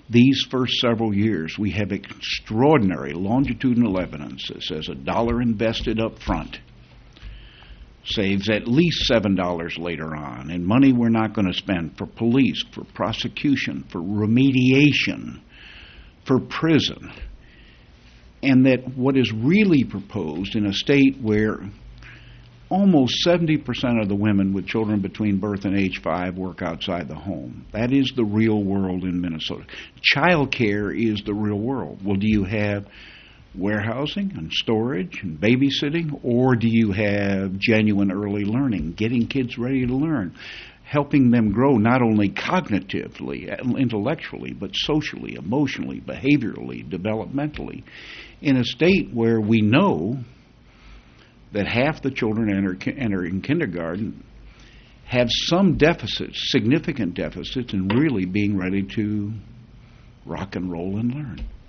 These first several years, we have extraordinary longitudinal evidence that says $1 invested up front saves at least $7 later on, and money we're not going to spend for police, for prosecution, for remediation, for prison. And that what is really proposed in a state where almost 70% of the women with children between birth and age 5 work outside the home. That is the real world in Minnesota. Child care is the real world. Well, do you have warehousing and storage and babysitting, or do you have genuine early learning, getting kids ready to learn, helping them grow not only cognitively, intellectually, but socially, emotionally, behaviorally, developmentally, in a state where we know that half the children entering kindergarten have some deficits, significant deficits, in really being ready to rock and roll and learn.